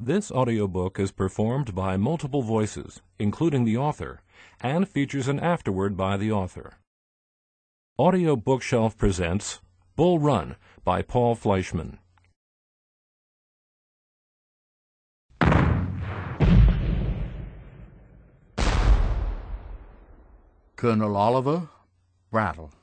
This audiobook is performed by multiple voices, including the author, and features an afterword by the author. Audio Bookshelf presents Bull Run by Paul Fleischman. Colonel Oliver Brattle.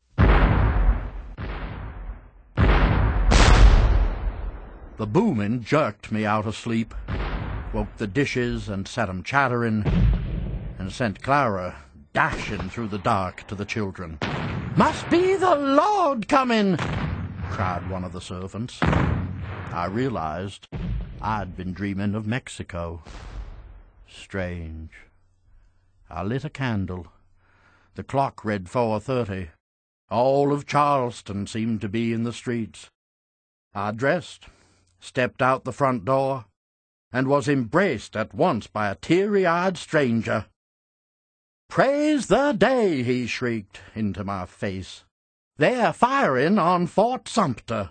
The boomin' jerked me out of sleep, woke the dishes and set 'em chattering, and sent Clara dashing through the dark to the children. "Must be the Lord coming!" cried one of the servants. I realized I'd been dreaming of Mexico. Strange. I lit a candle. The clock read 4:30. All of Charleston seemed to be in the streets. I dressed, stepped out the front door, and was embraced at once by a teary-eyed stranger. "Praise the day!" he shrieked into my face. "They're firing on Fort Sumter."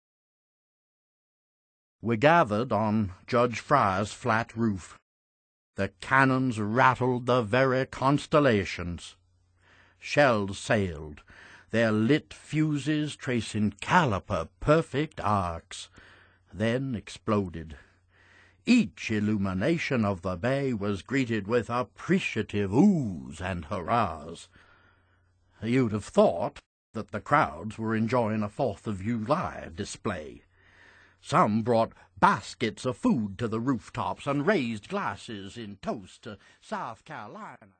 We gathered on Judge Fry's flat roof. The cannons rattled the very constellations. Shells sailed, their lit fuses tracing caliper-perfect arcs, then exploded. Each illumination of the bay was greeted with appreciative oohs and hurrahs. You'd have thought that the crowds were enjoying a 4th of July display. Some brought baskets of food to the rooftops and raised glasses in toast to South Carolina.